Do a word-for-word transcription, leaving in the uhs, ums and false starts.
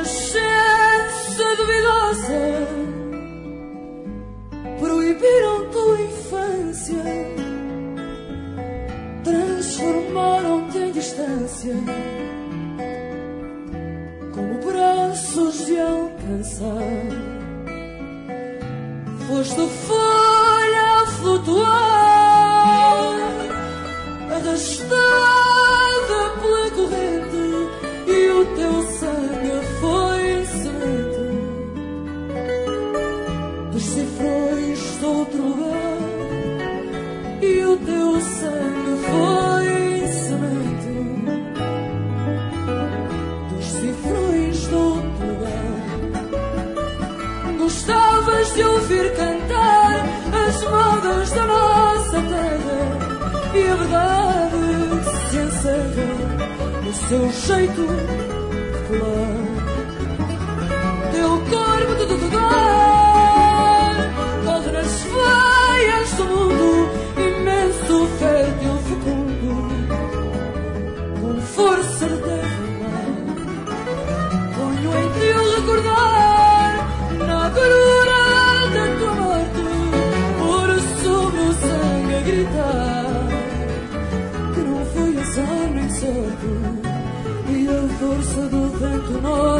nascença duvidosa, proibiram tua infância, transformaram-te em distância, como braços de alcançar. Foste folha a flutuar, arrastada pela corrente, e o teu sangue foi semente dos cifrões de outro lugar, e o teu sangue foi semente dos cifrões de outro lugar. Gostavas de ouvir cantar as modas da nossa terra, e a verdade se encerra no seu jeito de colar. Teu corpo de tocar corre nas veias do mundo, imenso, fértil, fecundo, com força de terra e mar. Ponho em ti o recordar, na coroa da tua morte, por sobre o sangue a gritar, que não foi azar nem sorte, e a força do vento nós